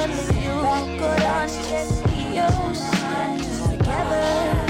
Sit back, go down, just be yourself together.